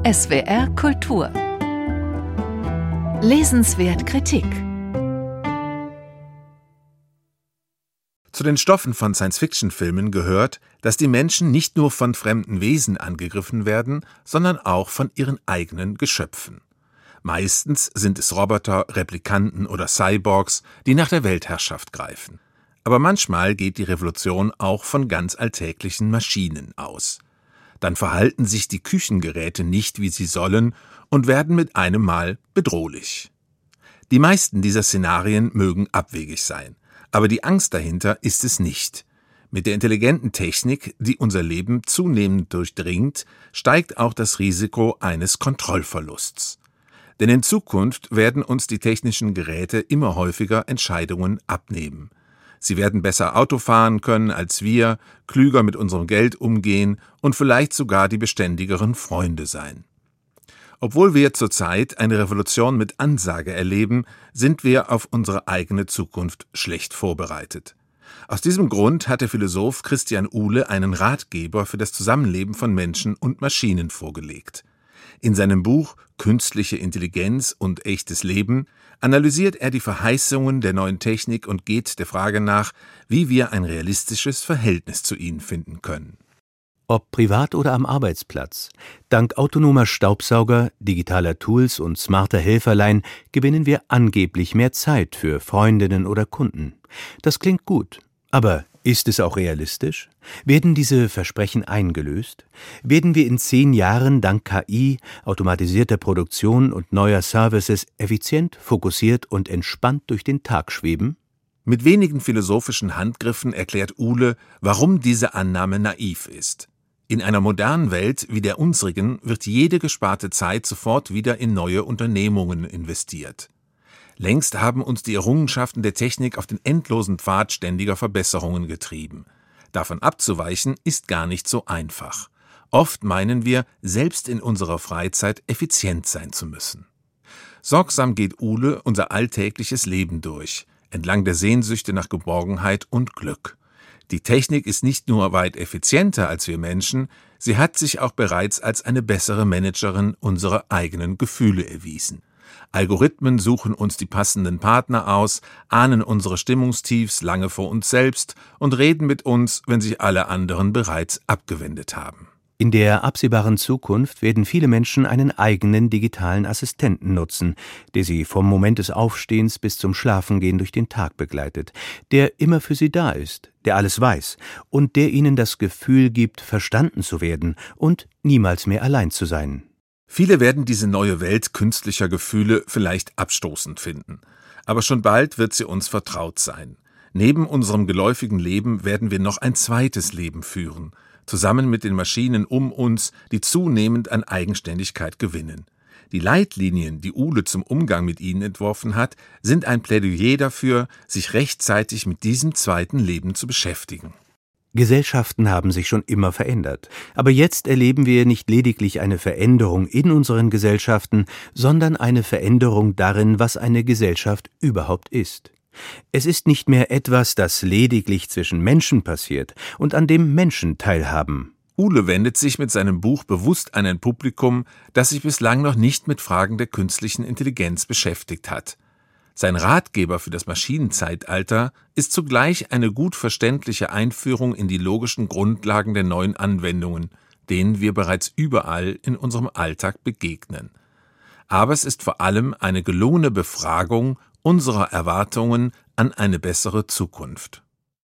SWR Kultur. Lesenswert Kritik. Zu den Stoffen von Science-Fiction-Filmen gehört, dass die Menschen nicht nur von fremden Wesen angegriffen werden, sondern auch von ihren eigenen Geschöpfen. Meistens sind es Roboter, Replikanten oder Cyborgs, die nach der Weltherrschaft greifen. Aber manchmal geht die Revolution auch von ganz alltäglichen Maschinen aus. Dann verhalten sich die Küchengeräte nicht, wie sie sollen, und werden mit einem Mal bedrohlich. Die meisten dieser Szenarien mögen abwegig sein, aber die Angst dahinter ist es nicht. Mit der intelligenten Technik, die unser Leben zunehmend durchdringt, steigt auch das Risiko eines Kontrollverlusts. Denn in Zukunft werden uns die technischen Geräte immer häufiger Entscheidungen abnehmen. Sie werden besser Auto fahren können als wir, klüger mit unserem Geld umgehen und vielleicht sogar die beständigeren Freunde sein. Obwohl wir zurzeit eine Revolution mit Ansage erleben, sind wir auf unsere eigene Zukunft schlecht vorbereitet. Aus diesem Grund hat der Philosoph Christian Uhle einen Ratgeber für das Zusammenleben von Menschen und Maschinen vorgelegt. In seinem Buch »Künstliche Intelligenz und echtes Leben« analysiert er die Verheißungen der neuen Technik und geht der Frage nach, wie wir ein realistisches Verhältnis zu ihnen finden können. Ob privat oder am Arbeitsplatz, dank autonomer Staubsauger, digitaler Tools und smarter Helferlein gewinnen wir angeblich mehr Zeit für Freundinnen oder Kunden. Das klingt gut, aber ist es auch realistisch? Werden diese Versprechen eingelöst? Werden wir in 10 Jahren dank KI, automatisierter Produktion und neuer Services effizient, fokussiert und entspannt durch den Tag schweben? Mit wenigen philosophischen Handgriffen erklärt Uhle, warum diese Annahme naiv ist. In einer modernen Welt wie der unsrigen wird jede gesparte Zeit sofort wieder in neue Unternehmungen investiert. Längst haben uns die Errungenschaften der Technik auf den endlosen Pfad ständiger Verbesserungen getrieben. Davon abzuweichen ist gar nicht so einfach. Oft meinen wir, selbst in unserer Freizeit effizient sein zu müssen. Sorgsam geht Uhle unser alltägliches Leben durch, entlang der Sehnsüchte nach Geborgenheit und Glück. Die Technik ist nicht nur weit effizienter als wir Menschen, sie hat sich auch bereits als eine bessere Managerin unserer eigenen Gefühle erwiesen. Algorithmen suchen uns die passenden Partner aus, ahnen unsere Stimmungstiefs lange vor uns selbst und reden mit uns, wenn sich alle anderen bereits abgewendet haben. In der absehbaren Zukunft werden viele Menschen einen eigenen digitalen Assistenten nutzen, der sie vom Moment des Aufstehens bis zum Schlafengehen durch den Tag begleitet, der immer für sie da ist, der alles weiß und der ihnen das Gefühl gibt, verstanden zu werden und niemals mehr allein zu sein. Viele werden diese neue Welt künstlicher Gefühle vielleicht abstoßend finden. Aber schon bald wird sie uns vertraut sein. Neben unserem geläufigen Leben werden wir noch ein zweites Leben führen, zusammen mit den Maschinen um uns, die zunehmend an Eigenständigkeit gewinnen. Die Leitlinien, die Uhle zum Umgang mit ihnen entworfen hat, sind ein Plädoyer dafür, sich rechtzeitig mit diesem zweiten Leben zu beschäftigen. Gesellschaften haben sich schon immer verändert. Aber jetzt erleben wir nicht lediglich eine Veränderung in unseren Gesellschaften, sondern eine Veränderung darin, was eine Gesellschaft überhaupt ist. Es ist nicht mehr etwas, das lediglich zwischen Menschen passiert und an dem Menschen teilhaben. Uhle wendet sich mit seinem Buch bewusst an ein Publikum, das sich bislang noch nicht mit Fragen der künstlichen Intelligenz beschäftigt hat. Sein Ratgeber für das Maschinenzeitalter ist zugleich eine gut verständliche Einführung in die logischen Grundlagen der neuen Anwendungen, denen wir bereits überall in unserem Alltag begegnen. Aber es ist vor allem eine gelungene Befragung unserer Erwartungen an eine bessere Zukunft.